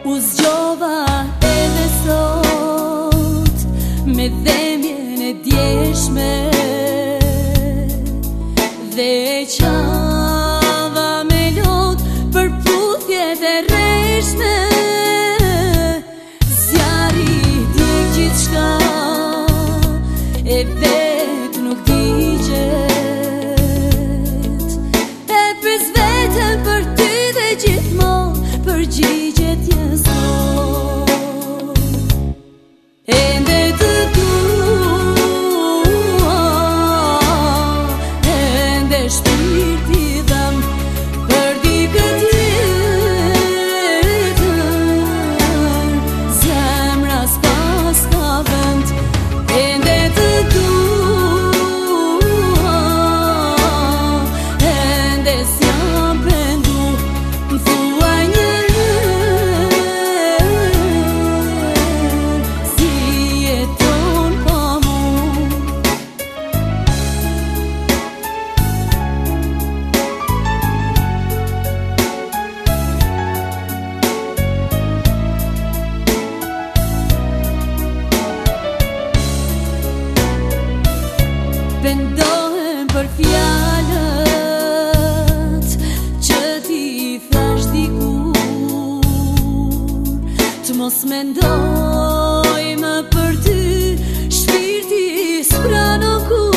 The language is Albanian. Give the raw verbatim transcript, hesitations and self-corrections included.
U zgjova edhe sot me dhemjen e djeshme dhe qava me lot për puthjet e rreshme. Zjarri di gjithë shka e vet nuk digjet, e pres vetën për ty dhe gjithmon përgjigjet jesot. Ende të dua, ende shpirti dham për dikë tjetër, zemra s'pas ka vend. Ende të dua, ende s'jam pendu, m'thuaj një si jeton pa mu. Pendohem për fjalët që ti thash dikur, të mos mendoj më për ty, shpirti s'pranon kur.